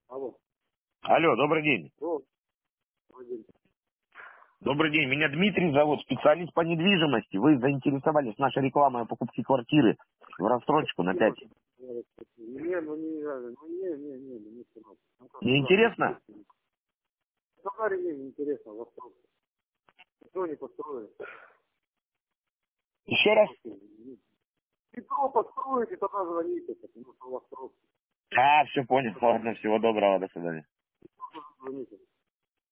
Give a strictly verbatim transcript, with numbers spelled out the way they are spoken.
Алло. Алло, добрый день. О, добрый день. Добрый день, меня Дмитрий зовут, специалист по недвижимости. Вы заинтересовались нашей рекламой о покупке квартиры в рассрочку на пять. Не, ну не, ну не, не, не, не, не сынок. Ну как, Не куда интересно? пойти? Пока мне не интересно, вопрос. Что не построили? Еще раз? Петро построите, тогда звоните, потому что у вас срок. А, все понял. Ладно, всего доброго, до свидания. Звоните.